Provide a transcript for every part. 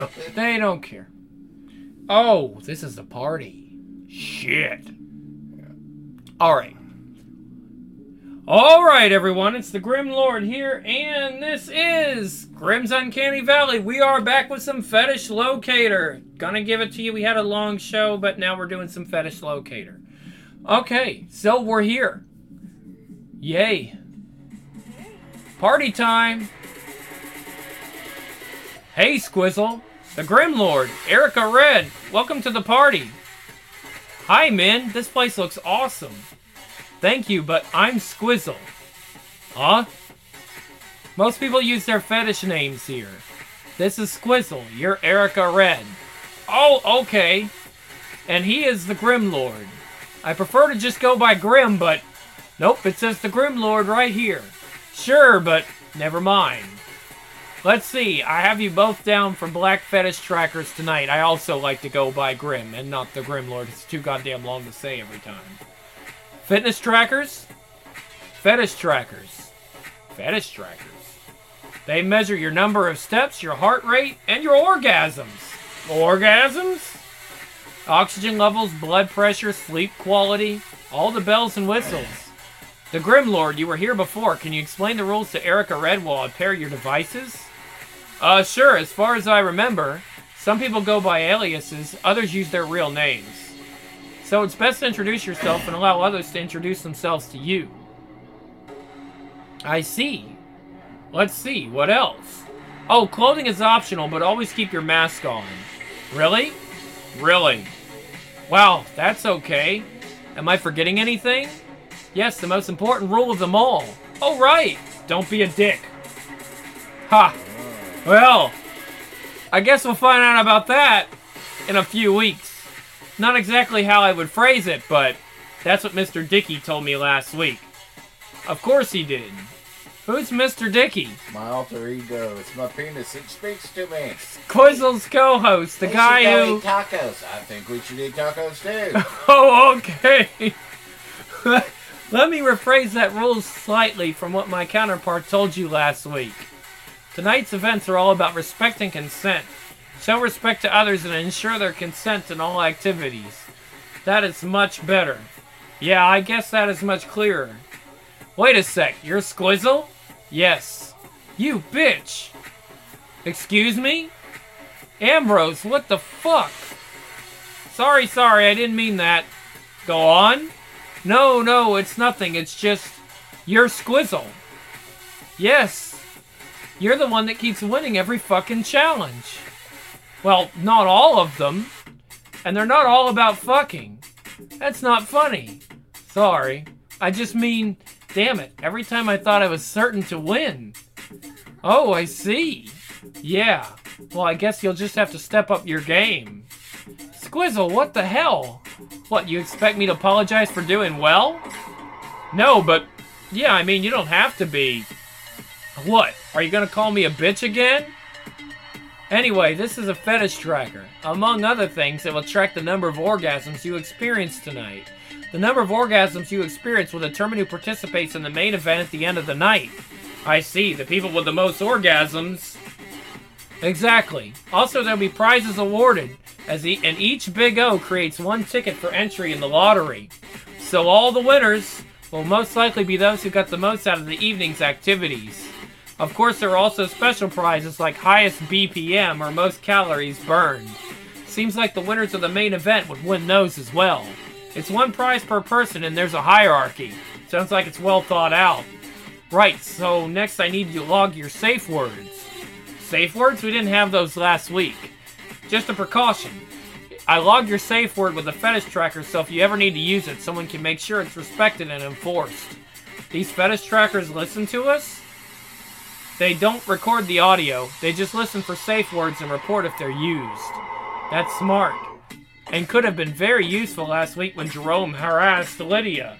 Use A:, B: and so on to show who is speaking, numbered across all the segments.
A: They don't care. Oh, this is the party. Shit. Alright. Alright, everyone. It's the Grim Lord here, and this is Grim's Uncanny Valley. We are back with some Fetish Locator. Gonna give it to you. We had a long show, but now we're doing some Fetish Locator. Okay, so we're here. Yay. Party time. Hey, Squizzle. The Grim Lord, Erica Red. Welcome to the party. Hi, Min. This place looks awesome. Thank you, but I'm Squizzle. Huh? Most people use their fetish names here. This is Squizzle. You're Erica Red. Oh, okay. And he is the Grim Lord. I prefer to just go by Grim, but... Nope, it says the Grim Lord right here. Sure, but never mind. Let's see, I have you both down for Black Fetish Trackers tonight. I also like to go by Grim and not the Grim Lord. It's too goddamn long to say every time. Fitness Trackers? Fetish Trackers. Fetish Trackers. They measure your number of steps, your heart rate, and your orgasms. Orgasms? Oxygen levels, blood pressure, sleep quality, all the bells and whistles. The Grim Lord, you were here before. Can you explain the rules to Erica Red while I pair your devices? Sure. As far as I remember, some people go by aliases, others use their real names. So it's best to introduce yourself and allow others to introduce themselves to you. I see. Let's see, what else? Oh, clothing is optional, but always keep your mask on. Really? Really? Wow, that's okay. Am I forgetting anything? Yes, the most important rule of them all. Oh, right! Don't be a dick. Ha! Well, I guess we'll find out about that in a few weeks. Not exactly how I would phrase it, but that's what Mr. Dickey told me last week. Of course he did. Who's Mr. Dickey?
B: My alter ego. It's my penis. It speaks to me.
A: Quizzle's co-host, the guy who...
B: eat tacos. I think we should eat tacos too.
A: Oh, okay. Let me rephrase that rule slightly from what my counterpart told you last week. Tonight's events are all about respect and consent. Show respect to others and ensure their consent in all activities. That is much better. Yeah, I guess that is much clearer. Wait a sec, you're Squizzle? Yes. You bitch! Excuse me? Ambrose, what the fuck? Sorry, I didn't mean that. Go on? No, it's nothing, it's just... You're Squizzle. Yes. You're the one that keeps winning every fucking challenge. Well, not all of them. And they're not all about fucking. That's not funny. Sorry. I just mean, damn it, every time I thought I was certain to win. Oh, I see. Yeah. Well, I guess you'll just have to step up your game. Squizzle, what the hell? What, you expect me to apologize for doing well? No, but, yeah, I mean, you don't have to be. What? Are you gonna call me a bitch again? Anyway, this is a fetish tracker. Among other things, it will track the number of orgasms you experience tonight. The number of orgasms you experience will determine who participates in the main event at the end of the night. I see, the people with the most orgasms. Exactly. Also, there'll be prizes awarded, and each Big O creates one ticket for entry in the lottery. So all the winners will most likely be those who got the most out of the evening's activities. Of course, there are also special prizes like highest BPM or most calories burned. Seems like the winners of the main event would win those as well. It's one prize per person and there's a hierarchy. Sounds like it's well thought out. Right, so next I need you to log your safe words. Safe words? We didn't have those last week. Just a precaution. I logged your safe word with the fetish tracker, so if you ever need to use it, someone can make sure it's respected and enforced. These fetish trackers listen to us? They don't record the audio, they just listen for safe words and report if they're used. That's smart. And could have been very useful last week when Jerome harassed Lydia.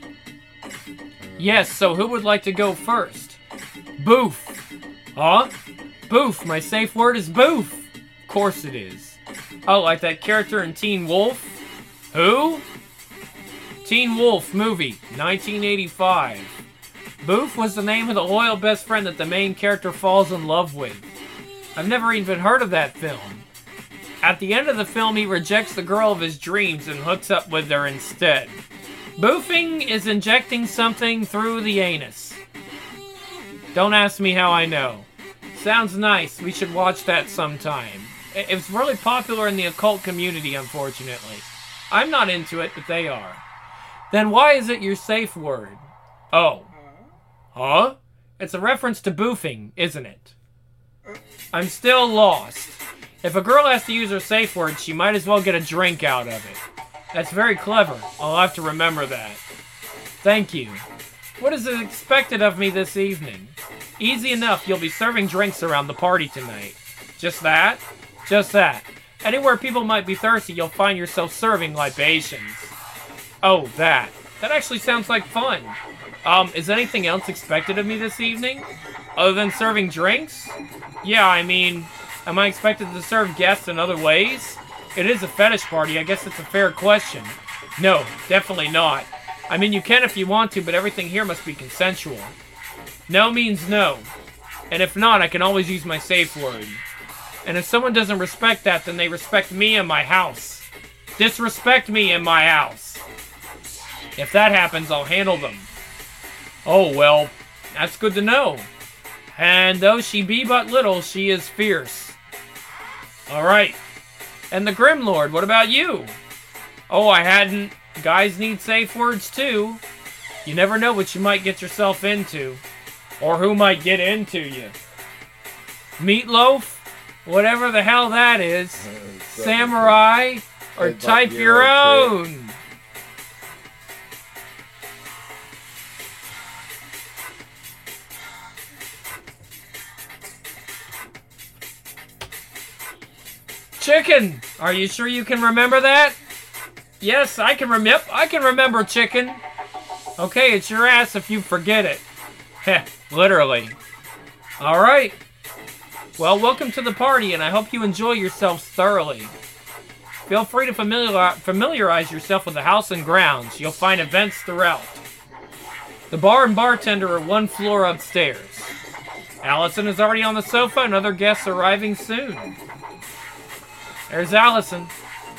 A: Yes, so who would like to go first? Boof. Huh? Boof, my safe word is boof. Of course it is. Oh, like that character in Teen Wolf? Who? Teen Wolf movie, 1985. Boof was the name of the loyal best friend that the main character falls in love with. I've never even heard of that film. At the end of the film, he rejects the girl of his dreams and hooks up with her instead. Boofing is injecting something through the anus. Don't ask me how I know. Sounds nice. We should watch that sometime. It's really popular in the occult community, unfortunately. I'm not into it, but they are. Then why is it your safe word? Oh. Huh? It's a reference to boofing, isn't it? I'm still lost. If a girl has to use her safe word, she might as well get a drink out of it. That's very clever. I'll have to remember that. Thank you. What is expected of me this evening? Easy enough, you'll be serving drinks around the party tonight. Just that? Just that. Anywhere people might be thirsty, you'll find yourself serving libations. Oh, that. That actually sounds like fun. Is anything else expected of me this evening? Other than serving drinks? Yeah, I mean, am I expected to serve guests in other ways? It is a fetish party, I guess it's a fair question. No, definitely not. I mean, you can if you want to, but everything here must be consensual. No means no. And if not, I can always use my safe word. And if someone doesn't respect that, then they respect me and my house. Disrespect me and my house. If that happens, I'll handle them. Oh, well, that's good to know. And though she be but little, she is fierce. Alright. And the Grim Lord, what about you? Oh, I hadn't. Guys need safe words too. You never know what you might get yourself into. Or who might get into you. Meatloaf? Whatever the hell that is. Samurai? Or type your own. Chicken! Are you sure you can remember that? Yes, I can remember chicken. Okay, it's your ass if you forget it. Heh, literally. Alright. Well, welcome to the party, and I hope you enjoy yourselves thoroughly. Feel free to familiarize yourself with the house and grounds. You'll find events throughout. The bar and bartender are one floor upstairs. Allison is already on the sofa, and other guests arriving soon. There's Allison.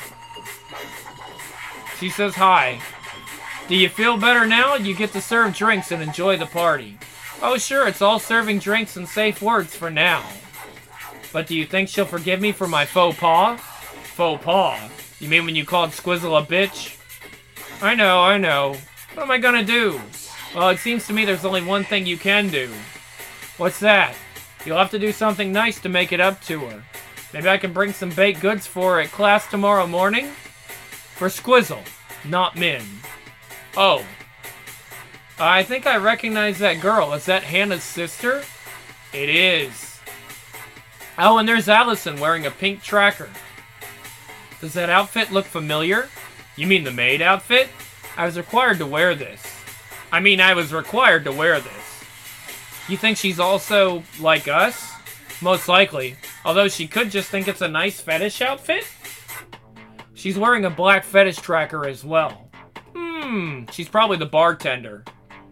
A: She says hi. Do you feel better now? You get to serve drinks and enjoy the party. Oh, sure, it's all serving drinks and safe words for now. But do you think she'll forgive me for my faux pas? Faux pas? You mean when you called Squizzle a bitch? I know. What am I gonna do? Well, it seems to me there's only one thing you can do. What's that? You'll have to do something nice to make it up to her. Maybe I can bring some baked goods for her at class tomorrow morning? For Squizzle, not Min. Oh. I think I recognize that girl. Is that Hannah's sister? It is. Oh, and there's Allison wearing a pink tracker. Does that outfit look familiar? You mean the maid outfit? I was required to wear this. You think she's also like us? Most likely. Although she could just think it's a nice fetish outfit? She's wearing a black fetish tracker as well. She's probably the bartender.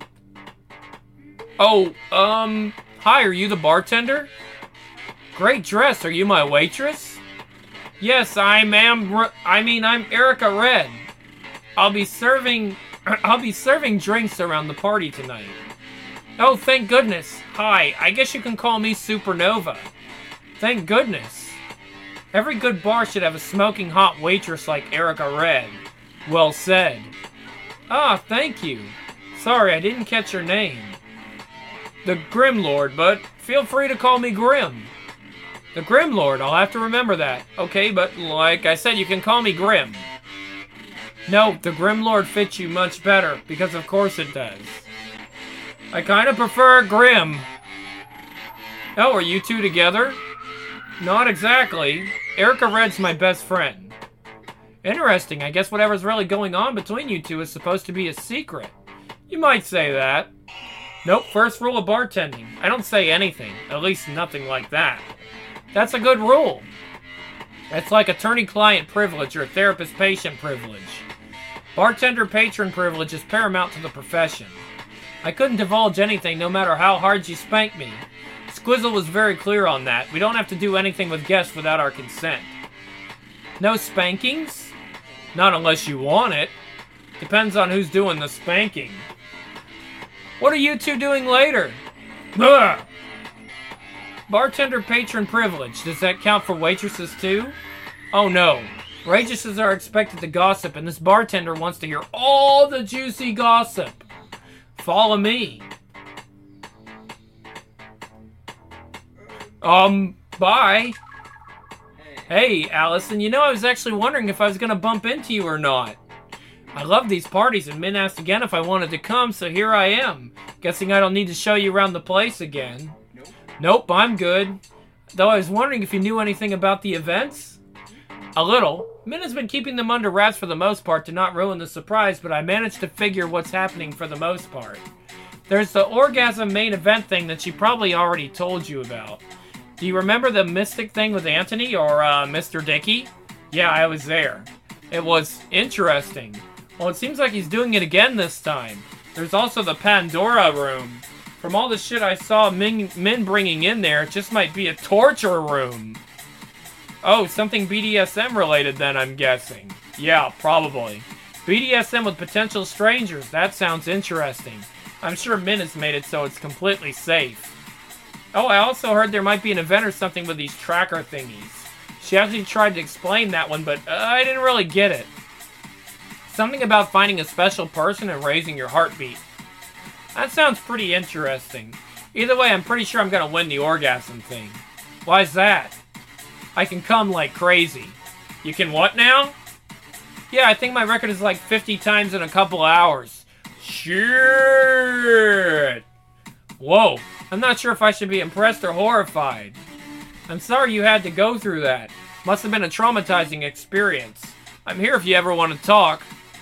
A: Oh, hi, are you the bartender? Great dress, are you my waitress? Yes, I'm Erica Red. I'll be serving drinks around the party tonight. Oh, thank goodness. Hi, I guess you can call me Supernova. Thank goodness. Every good bar should have a smoking hot waitress like Erica Red. Well said. Ah, thank you. Sorry, I didn't catch your name. The Grim Lord, but feel free to call me Grim. The Grim Lord, I'll have to remember that. Okay, but like I said, you can call me Grim. No, the Grim Lord fits you much better, because of course it does. I kind of prefer Grim. Oh, are you two together? Not exactly. Erica Red's my best friend. Interesting, I guess whatever's really going on between you two is supposed to be a secret. You might say that. Nope, first rule of bartending. I don't say anything, at least nothing like that. That's a good rule. It's like attorney-client privilege or therapist-patient privilege. Bartender-patron privilege is paramount to the profession. I couldn't divulge anything no matter how hard you spanked me. Squizzle was very clear on that. We don't have to do anything with guests without our consent. No spankings? Not unless you want it. Depends on who's doing the spanking. What are you two doing later? Ugh. Bartender patron privilege. Does that count for waitresses too? Oh no. Waitresses are expected to gossip, and this bartender wants to hear all the juicy gossip. Follow me. Bye. Hey, Allison, you know, I was actually wondering if I was going to bump into you or not. I love these parties, and Min asked again if I wanted to come, so here I am. Guessing I don't need to show you around the place again. Nope, I'm good. Though I was wondering if you knew anything about the events? A little. Min has been keeping them under wraps for the most part to not ruin the surprise, but I managed to figure what's happening for the most part. There's the orgasm main event thing that she probably already told you about. Do you remember the mystic thing with Anthony or Mr. Dickey? Yeah, I was there. It was interesting. Well, it seems like he's doing it again this time. There's also the Pandora room. From all the shit I saw Min bringing in there, it just might be a torture room. Oh, something BDSM related then, I'm guessing. Yeah, probably. BDSM with potential strangers. That sounds interesting. I'm sure Min has made it so it's completely safe. Oh, I also heard there might be an event or something with these tracker thingies. She actually tried to explain that one, but I didn't really get it. Something about finding a special person and raising your heartbeat. That sounds pretty interesting. Either way, I'm pretty sure I'm gonna win the orgasm thing. Why's that? I can come like crazy. You can what now? Yeah, I think my record is like 50 times in a couple hours. Shit! Whoa, I'm not sure if I should be impressed or horrified. I'm sorry you had to go through that. Must have been a traumatizing experience. I'm here if you ever want to talk.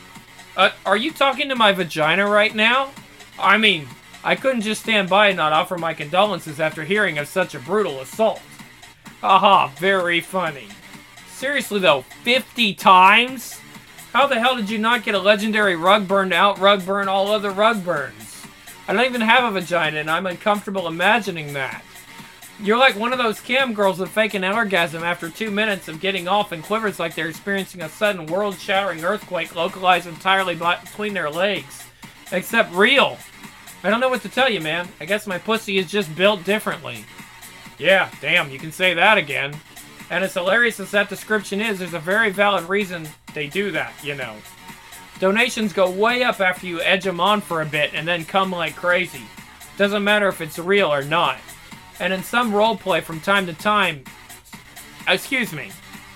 A: Are you talking to my vagina right now? I mean, I couldn't just stand by and not offer my condolences after hearing of such a brutal assault. Haha, very funny. Seriously though, 50 times? How the hell did you not get a legendary rug burn to out-rug burn all other rug burns? I don't even have a vagina and I'm uncomfortable imagining that. You're like one of those cam girls that fake an orgasm after 2 minutes of getting off and quivers like they're experiencing a sudden world-shattering earthquake localized entirely between their legs. Except real. I don't know what to tell you, man. I guess my pussy is just built differently. Yeah, damn, you can say that again. And as hilarious as that description is, there's a very valid reason they do that, you know. Donations go way up after you edge them on for a bit and then come like crazy. Doesn't matter if it's real or not. And in some roleplay from time to time... Excuse me.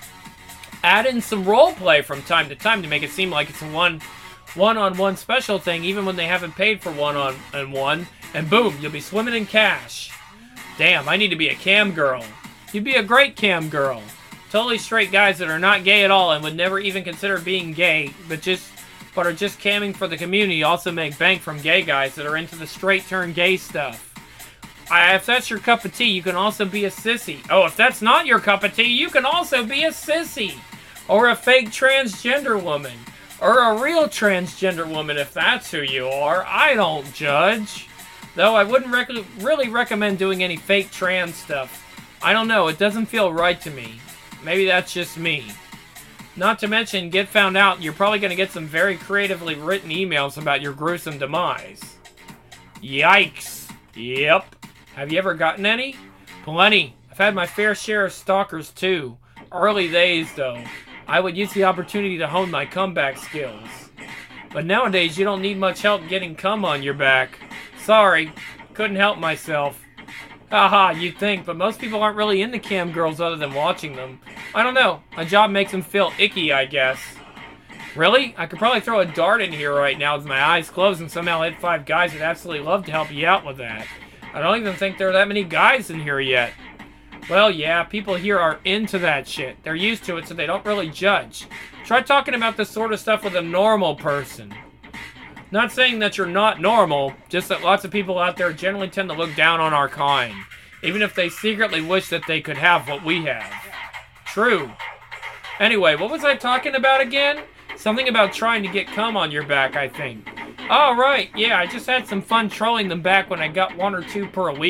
A: Add in some roleplay from time to time to make it seem like it's a one-on-one special thing even when they haven't paid for one-on-one. And boom, you'll be swimming in cash. Damn, I need to be a cam girl. You'd be a great cam girl. Totally straight guys that are not gay at all and would never even consider being gay, but are just camming for the community also make bank from gay guys that are into the straight turn gay stuff. If that's your cup of tea, you can also be a sissy. Oh, if that's not your cup of tea, you can also be a sissy. Or a fake transgender woman. Or a real transgender woman if that's who you are. I don't judge. Though I wouldn't really recommend doing any fake trans stuff. I don't know, it doesn't feel right to me. Maybe that's just me. Not to mention, get found out, you're probably going to get some very creatively written emails about your gruesome demise. Yikes. Yep. Have you ever gotten any? Plenty. I've had my fair share of stalkers too. Early days though. I would use the opportunity to hone my comeback skills. But nowadays you don't need much help getting cum on your back. Sorry. Couldn't help myself. Haha, you'd think, but most people aren't really into cam girls other than watching them. I don't know. My job makes them feel icky, I guess. Really? I could probably throw a dart in here right now with my eyes closed and somehow hit 5 guys who'd absolutely love to help you out with that. I don't even think there are that many guys in here yet. Well, yeah, people here are into that shit. They're used to it, so they don't really judge. Try talking about this sort of stuff with a normal person. Not saying that you're not normal, just that lots of people out there generally tend to look down on our kind, even if they secretly wish that they could have what we have. True. Anyway, what was I talking about again? Something about trying to get cum on your back, I think. Oh, right, yeah, I just had some fun trolling them back when I got 1 or 2 per week.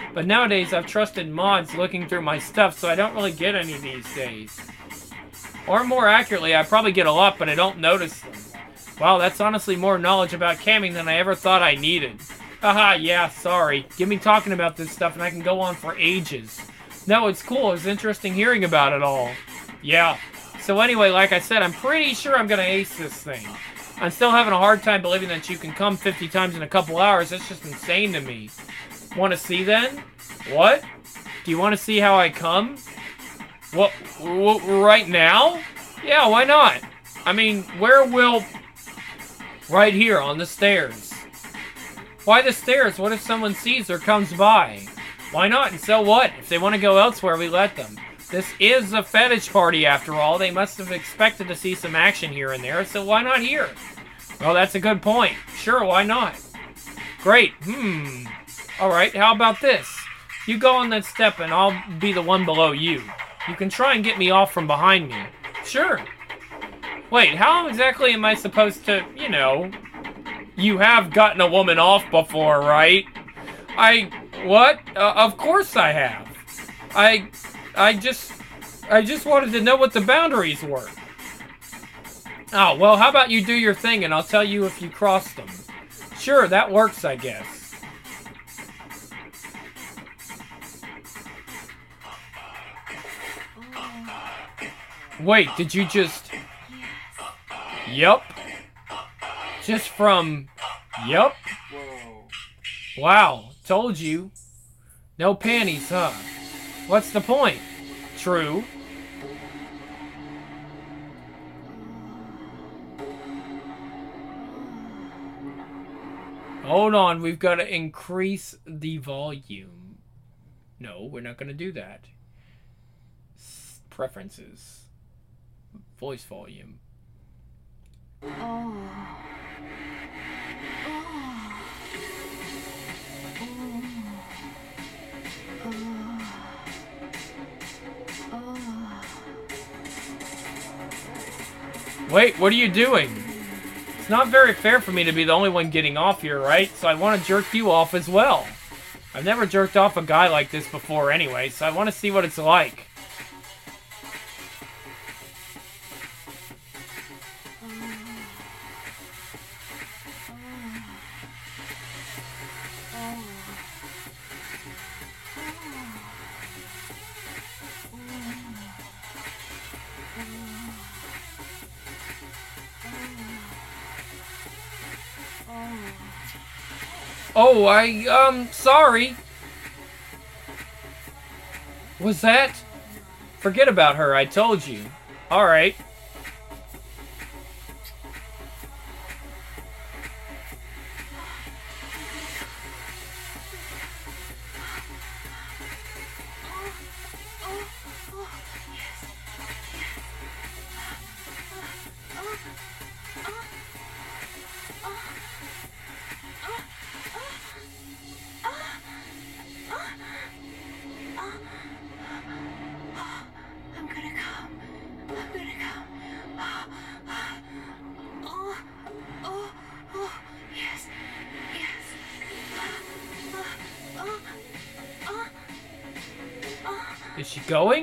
A: But nowadays, I've trusted mods looking through my stuff, so I don't really get any these days. Or more accurately, I probably get a lot, but I don't notice them. Wow, that's honestly more knowledge about camming than I ever thought I needed. Haha, yeah, sorry. Get me talking about this stuff and I can go on for ages. No, it's cool. It's interesting hearing about it all. Yeah. So anyway, like I said, I'm pretty sure I'm gonna ace this thing. I'm still having a hard time believing that you can come 50 times in a couple hours. That's just insane to me. Want to see then? What? Do you want to see how I come? What? Right now? Yeah, why not? I mean, where will... Right here, on the stairs. Why the stairs? What if someone sees or comes by? Why not? And so what? If they want to go elsewhere, we let them. This is a fetish party, after all. They must have expected to see some action here and there, so why not here? Well, that's a good point. Sure, why not? Great. Alright, how about this? You go on that step and I'll be the one below you. You can try and get me off from behind me. Sure. Wait, how exactly am I supposed to, you know... You have gotten a woman off before, right? What? Of course I have. I just wanted to know what the boundaries were. Oh, well, how about you do your thing and I'll tell you if you crossed them. Sure, that works, I guess. Wait, did you just... Yup. Just from... Yup. Wow, told you. No panties, huh? What's the point? True. Hold on, we've got to increase the volume. No, we're not going to do that. Preferences. Voice volume. Wait, what are you doing? It's not very fair for me to be the only one getting off here, right? So I want to jerk you off as well. I've never jerked off a guy like this before anyway, so I want to see what it's like. Oh, sorry. Was that? Forget about her, I told you. Alright. Is she going?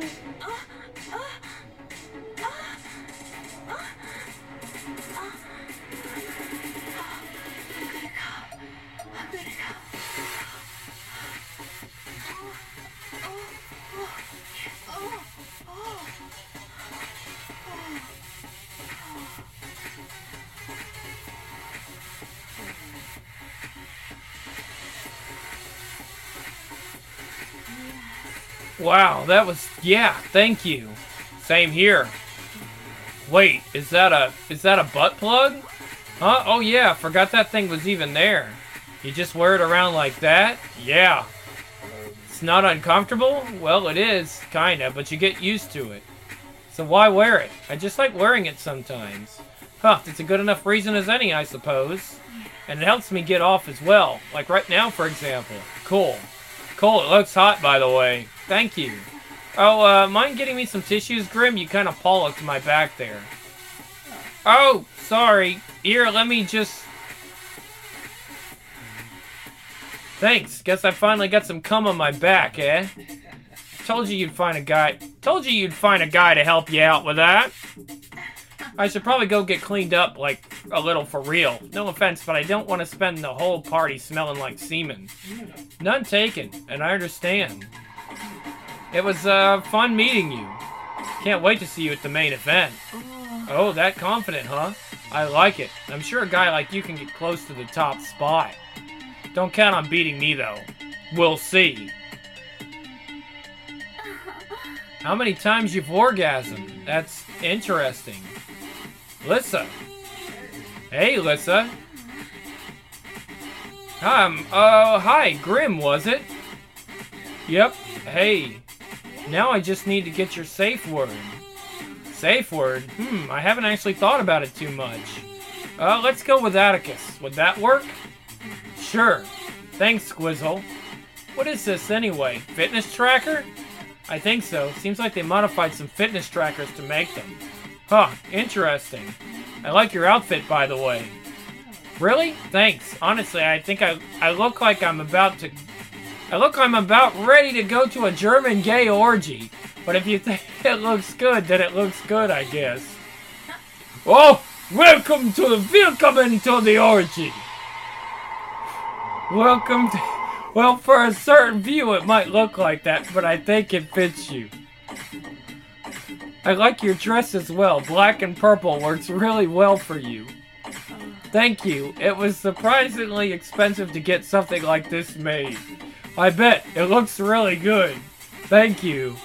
A: Wow, that was... Yeah, thank you. Same here. Wait, is that a butt plug? Huh? Oh yeah, forgot that thing was even there. You just wear it around like that? Yeah. It's not uncomfortable? Well, it is, kinda, but you get used to it. So why wear it? I just like wearing it sometimes. Huh, it's a good enough reason as any, I suppose. And it helps me get off as well. Like right now, for example. Cool. Cool, it looks hot, by the way. Thank you. Oh, mind getting me some tissues, Grim? You kind of pollocked my back there. Oh, sorry. Here, let me just... Thanks. Guess I finally got some cum on my back, eh? Told you you'd find a guy. Told you you'd find a guy to help you out with that. I should probably go get cleaned up, like, a little for real. No offense, but I don't want to spend the whole party smelling like semen. None taken, and I understand. It was, fun meeting you. Can't wait to see you at the main event. Oh, that confident, huh? I like it. I'm sure a guy like you can get close to the top spot. Don't count on beating me, though. We'll see. How many times you've orgasmed? That's interesting. Lissa. Hey, Lissa. Hi, Grim, was it? Yep. Hey. Now I just need to get your safe word. Safe word? I haven't actually thought about it too much. Let's go with Atticus. Would that work? Sure. Thanks, Squizzle. What is this anyway? Fitness tracker? I think so. Seems like they modified some fitness trackers to make them. Huh, interesting. I like your outfit, by the way. Really? Thanks. Honestly, I think I look like I'm about ready to go to a German gay orgy. But if you think it looks good, then it looks good, I guess. Oh, welcome to the orgy. Welcome to... Well, for a certain view, it might look like that, but I think it fits you. I like your dress as well. Black and purple works really well for you. Thank you. It was surprisingly expensive to get something like this made. I bet. It looks really good. Thank you.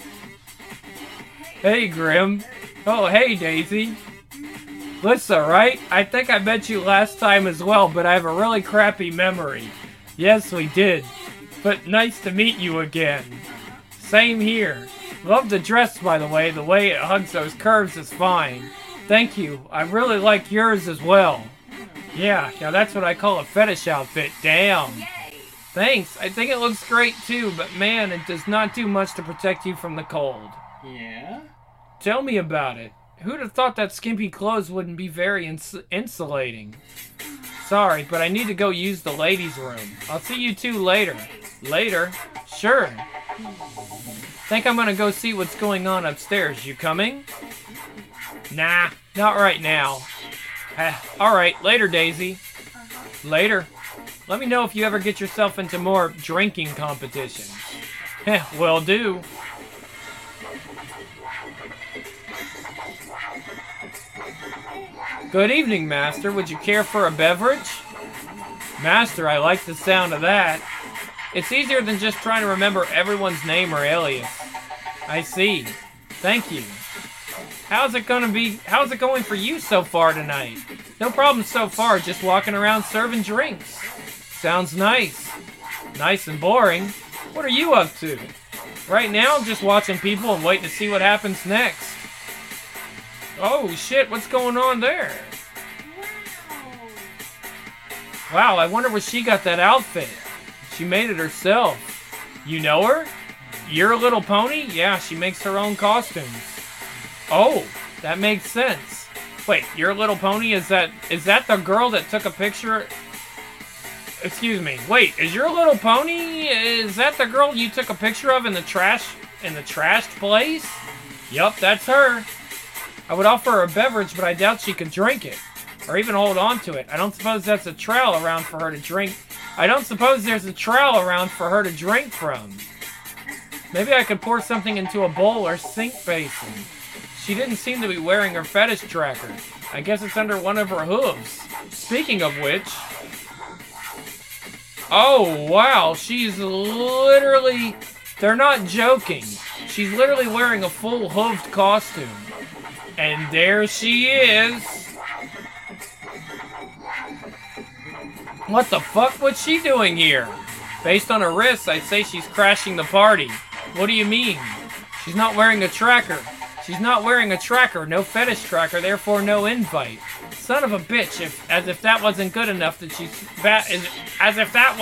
A: Hey, Grim. Oh, hey, Daisy. Lissa, right? I think I met you last time as well, but I have a really crappy memory. Yes, we did. But nice to meet you again. Same here. Love the dress, by the way. The way it hugs those curves is fine. Thank you. I really like yours as well. Yeah, now that's what I call a fetish outfit. Damn. Thanks. I think it looks great too, but man, it does not do much to protect you from the cold.
C: Yeah?
A: Tell me about it. Who'd have thought that skimpy clothes wouldn't be very insulating? Sorry, but I need to go use the ladies' room. I'll see you two later. Later? Sure. Think I'm gonna go see what's going on upstairs. You coming? Nah, not right now. Alright, later, Daisy. Later. Let me know if you ever get yourself into more drinking competitions. Heh, will do. Good evening, Master. Would you care for a beverage? Master, I like the sound of that. It's easier than just trying to remember everyone's name or alias. I see. Thank you. How's it going for you so far tonight? No problem so far, just walking around serving drinks. Sounds nice. Nice and boring. What are you up to? Right now, I'm just watching people and waiting to see what happens next. Oh shit, what's going on there? Wow, I wonder where she got that outfit. She made it herself. You know her? Your Little Pony? Yeah, she makes her own costumes. Oh, that makes sense. Wait, Your Little Pony, is that the girl that took a picture? Excuse me. Wait, is Your Little Pony, is that the girl you took a picture of in the trashed place? Yup, that's her. I would offer her a beverage, but I doubt she could drink it. Or even hold on to it. I don't suppose that's a trowel around for her to drink. I don't suppose there's a trowel around for her to drink from. Maybe I could pour something into a bowl or sink basin. She didn't seem to be wearing her fetish tracker. I guess it's under one of her hooves. Speaking of which... Oh, wow. She's literally... They're not joking. She's literally wearing a full hooved costume. And there she is. What the fuck was she doing here? Based on her wrists, I'd say she's crashing the party. What do you mean? She's not wearing a tracker. She's not wearing a tracker. No fetish tracker, therefore no invite. Son of a bitch, as if that wasn't good enough that she's as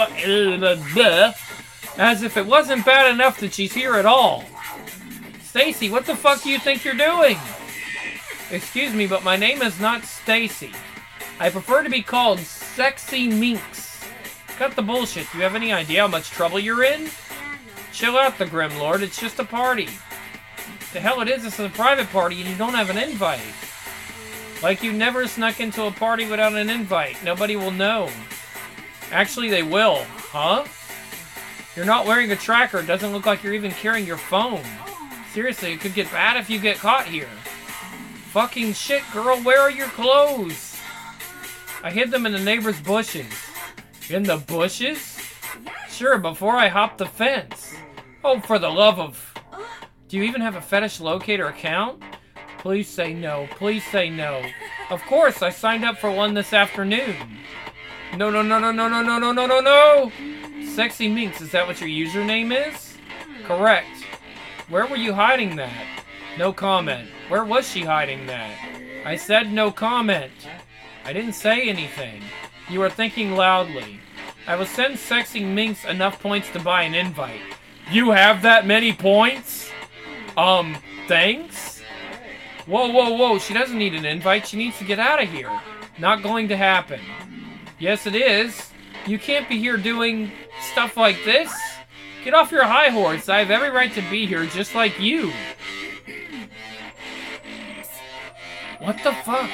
A: if it wasn't bad enough that she's here at all. Stacy, what the fuck do you think you're doing? Excuse me, but my name is not Stacy. I prefer to be called Sexy Minx. Cut the bullshit. Do you have any idea how much trouble you're in? Chill out, the Grim Lord. It's just a party. The hell it is, this is a private party and you don't have an invite. Like you never snuck into a party without an invite. Nobody will know. Actually, they will. Huh? You're not wearing a tracker. It doesn't look like you're even carrying your phone. Seriously, it could get bad if you get caught here. Fucking shit, girl. Where are your clothes? I hid them in the neighbor's bushes. In the bushes? Sure, before I hopped the fence. Oh, for the love of... Do you even have a fetish locator account? Please say no. Please say no. Of course, I signed up for one this afternoon. No, no, no, no, no, no, no, no, no, no, no! Sexy Minx, is that what your username is? Correct. Where were you hiding that? No comment. Where was she hiding that? I said no comment. I didn't say anything. You are thinking loudly. I will send Sexy Minx enough points to buy an invite. You have that many points? Thanks? Whoa, whoa, whoa, she doesn't need an invite. She needs to get out of here. Not going to happen. Yes, it is. You can't be here doing stuff like this. Get off your high horse. I have every right to be here just like you. What the fuck?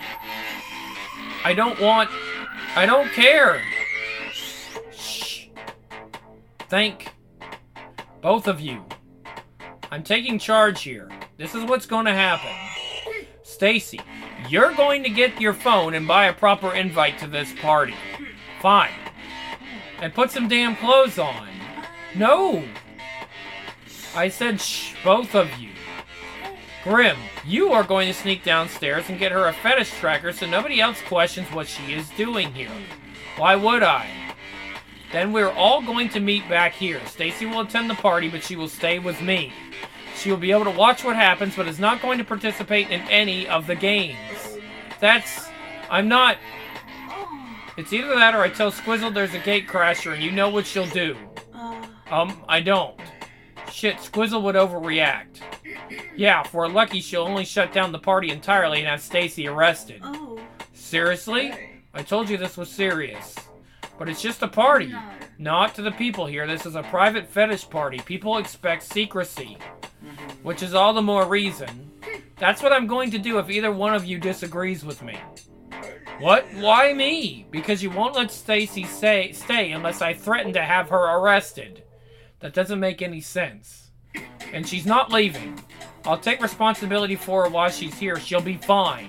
A: I don't care. Shh. Thank both of you. I'm taking charge here. This is what's going to happen. Stacy, you're going to get your phone and buy a proper invite to this party. Fine. And put some damn clothes on. No! I said shh, both of you. Grim, you are going to sneak downstairs and get her a fetish tracker so nobody else questions what she is doing here. Why would I? Then we're all going to meet back here. Stacy will attend the party, but she will stay with me. She will be able to watch what happens, but is not going to participate in any of the games. I'm not... It's either that or I tell Squizzle there's a gate crasher and you know what she'll do. I don't. Shit, Squizzle would overreact. Yeah, if we're lucky, she'll only shut down the party entirely and have Stacy arrested. Seriously? I told you this was serious. But it's just a party. Not to the people here. This is a private fetish party. People expect secrecy. Which is all the more reason. That's what I'm going to do if either one of you disagrees with me. What? Why me? Because you won't let Stacy stay unless I threaten to have her arrested. That doesn't make any sense. And she's not leaving. I'll take responsibility for her while she's here. She'll be fine.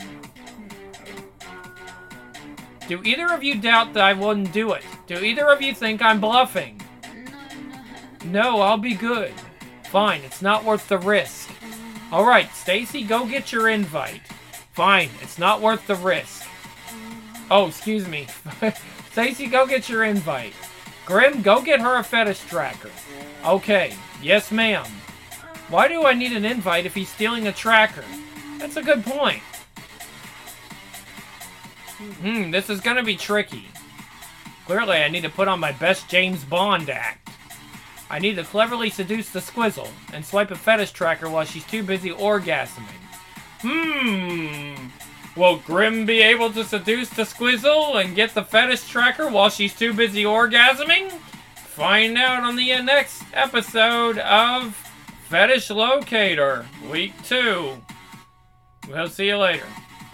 A: Do either of you doubt that I wouldn't do it? Do either of you think I'm bluffing? No, I'll be good. Fine, it's not worth the risk. Alright, Stacy, go get your invite. Fine, it's not worth the risk. Oh, excuse me. Stacy, go get your invite. Grim, go get her a fetish tracker. Okay, yes ma'am. Why do I need an invite if he's stealing a tracker? That's a good point. This is gonna be tricky. Clearly, I need to put on my best James Bond act. I need to cleverly seduce the Squizzle and swipe a fetish tracker while she's too busy orgasming. Will Grim be able to seduce the Squizzle and get the fetish tracker while she's too busy orgasming? Find out on the next episode of Fetish Locator, Week 2. We'll see you later.